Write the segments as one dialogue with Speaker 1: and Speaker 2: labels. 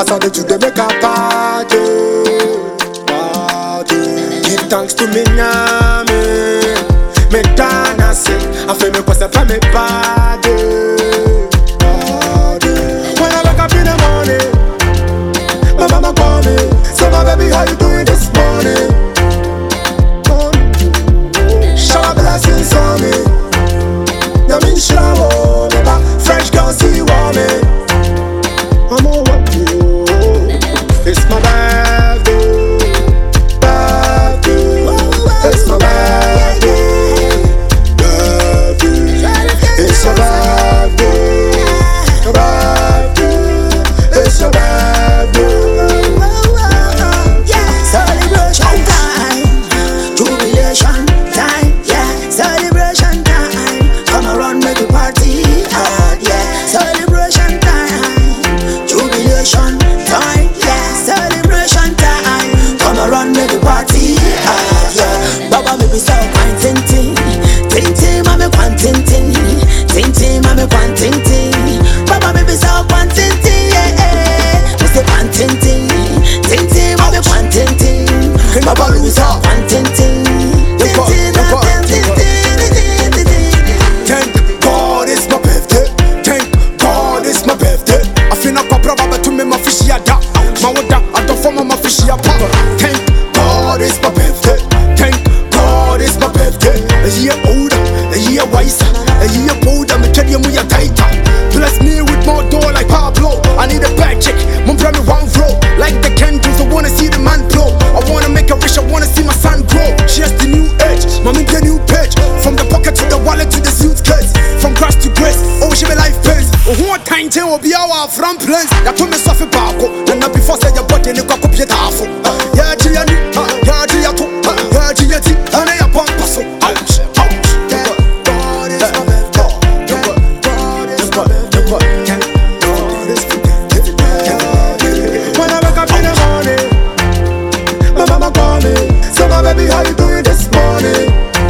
Speaker 1: As I do they make a party, party. Give thanks to me nyame, me dance. I feel me cause I feel me party, party. When I wake up in the morning, my mama call me, say my baby how you doing this morning? Shower blessings on me, I mean shower, fresh girl see you want me. I'm all what you. It's my birthday, birthday. It's my birthday, birthday. It's your birthday, birthday. It's your birthday.
Speaker 2: Celebration time, jubilation time, yeah. Celebration time, come around make a party, yeah. Celebration time, jubilation time, yeah. Celebration time, come around make a party, yeah. Baba me be so fine, ting ting, ting ting, mama quan ting ting, ting ting, mama quan ting ting. Baba me be so fine, ting ting, yeah. Me say quan ting ting, ting ting, mama quan ting ting. Baba me be so fine, ting ting, ting ting, ting ting.
Speaker 1: Thank God it's my birthday. Thank God it's my birthday. I feel like Baba to me my fishy ada. My water I don't form my fishy papa. Thank God it's my birthday. Thank God it's my birthday. A year older, a year wiser, a year bolder. Me tell you we are tighter. Bless me with more dough like Pablo. I need a back check. Mom bring me one flow. Like the candles, I wanna see the man blow. I wanna make a wish, I wanna see my son grow. She has the new age, mommy the new page. From the pocket to the wallet to the suitcase. From grass to grace, oh she be life pains. Oh who want time will be our front plans. That to me suffer bako. And not before say your body you cock up your tafo. Yeah Gianni, yeah Giato, yeah Giati, and I pump so. Ouch, ouch. God is my birthday. God is my birthday. When I wake up in the morning, my mama call me, say my baby how you doing this morning?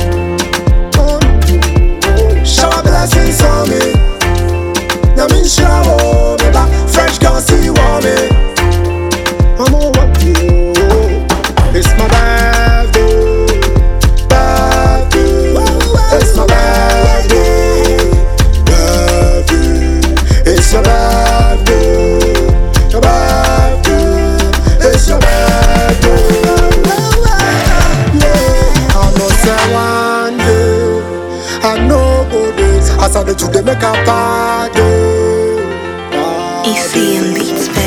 Speaker 1: Shower blessings on me, I mean shower, baby, fresh girl see you want me. I'm all what you. It's my birthday, birthday. It's my birthday, birthday. It's your birthday, your birthday. It's your birthday. Yeah, I know say one day I know good days. As I do today make a party.
Speaker 3: ECM Beats.